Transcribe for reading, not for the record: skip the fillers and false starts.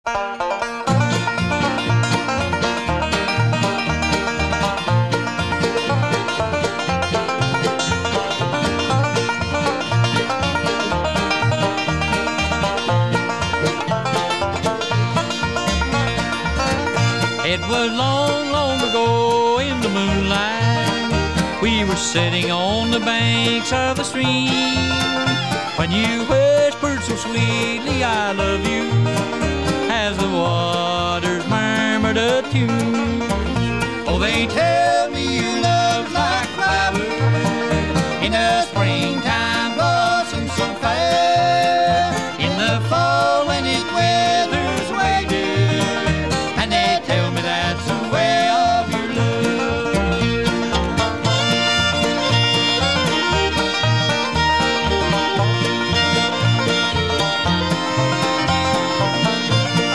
It was long, long ago in the moonlight. We were sitting on the banks of a stream when you whispered so sweetly, I love you, as the waters murmured a tune.